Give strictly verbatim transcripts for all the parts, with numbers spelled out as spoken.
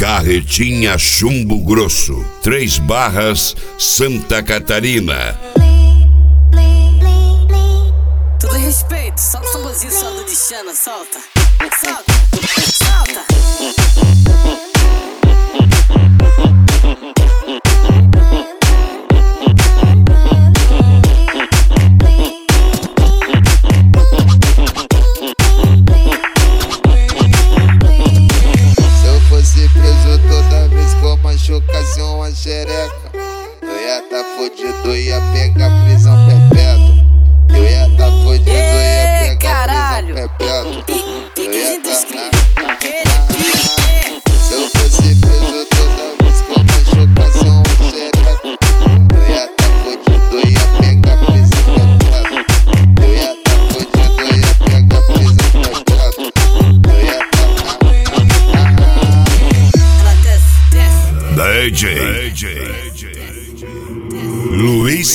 Carretinha Chumbo Grosso, Três Barras, Santa Catarina. Todo respeito, solta o tamborzinho, solta de Xana, solta, solta, solta. Machucasse uma xereca, eu ia tá fudido, ia pegar prisão perpétua. Eu ia tá fudido, ia pegar caralho. prisão perpétua. Eu ia tá... Se eu fosse preso toda vez que eu machucasse uma xereca, eu ia tá fudido, ia pegar prisão perpétua. Eu ia tá fudido, ia pegar prisão perpétua. Eu ia tá... D J, D J Luiz.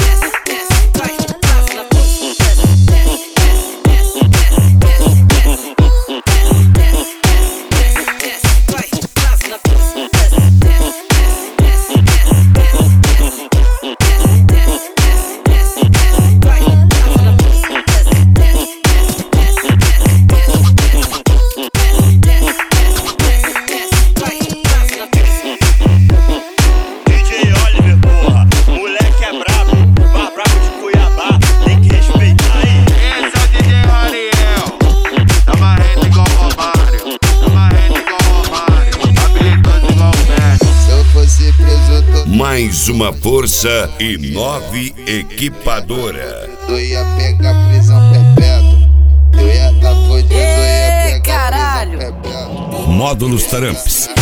Mais uma força e nove equipadora. Eu ia pegar prisão perpétua. Eu ia tá fudido, eu ia pegar caralho. prisão perpétua. Módulos Taramps. Se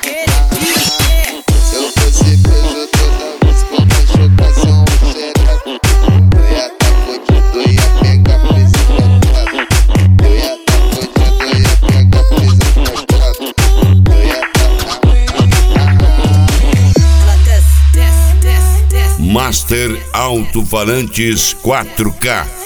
eu fosse preso toda vez que eu machucasse uma xereca, eu ia tá fudido, eu ia pegar prisão perpétua. Eu ia tá fudido, eu ia pegar prisão perpétua. Eu ia tá... Master Alto-Falantes quatro K.